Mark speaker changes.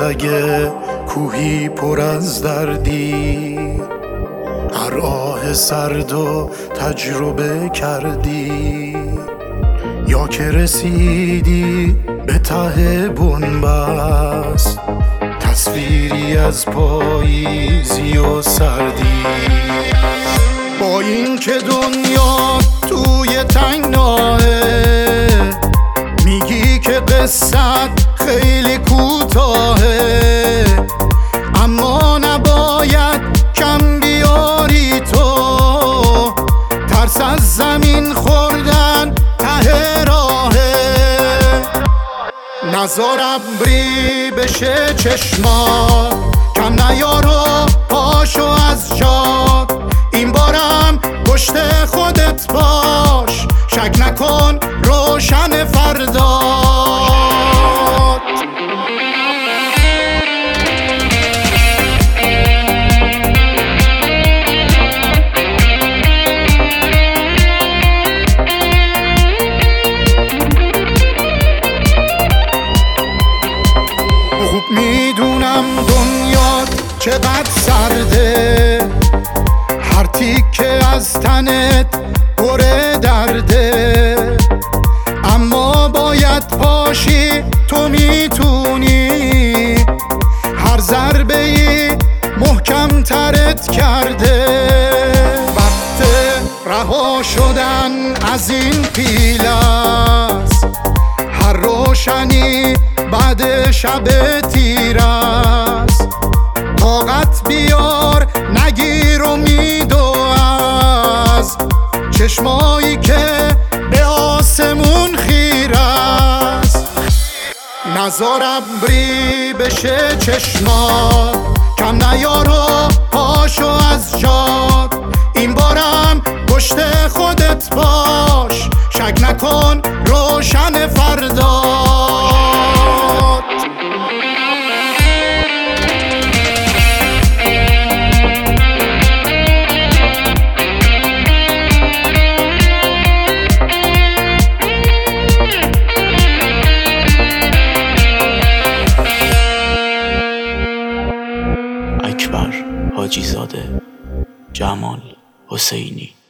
Speaker 1: باز اگه کوهی پر از دردی، هر آه سرد و تجربه کردی، یا که رسیدی به ته بنبست، تصویری از پاییزی و سردی. با این که دنیا توی تنگناهه، میگی که قصت خیلی کوتاهه، اما نباید کم بیاری تو، ترس از زمین خوردن ته راهه. نذار ابری بشه چشما، کم نیارو پاشو از جات، این بارم پشت خودت باش، شک نکن روشن فردا. خوب میدونم دنیا چقدر سرده، هر تیکه از تنت پر درده، اما باید پاشی، تو میتونی، هر ضربه‌ای محکم ترت کرده. وقت رها شدن از این پیل است، هر روشنی بعد شب تیر است، طاقت بیار نگیر امید و از چشمایی که به آسمون خیر است. نذار ابری بشه چشمات، کم نیارو پاشو از جات، این بارم پشت خودت باش، شک نکن روشن فردا.
Speaker 2: اکبر حاجی زاده، جمال حسینی.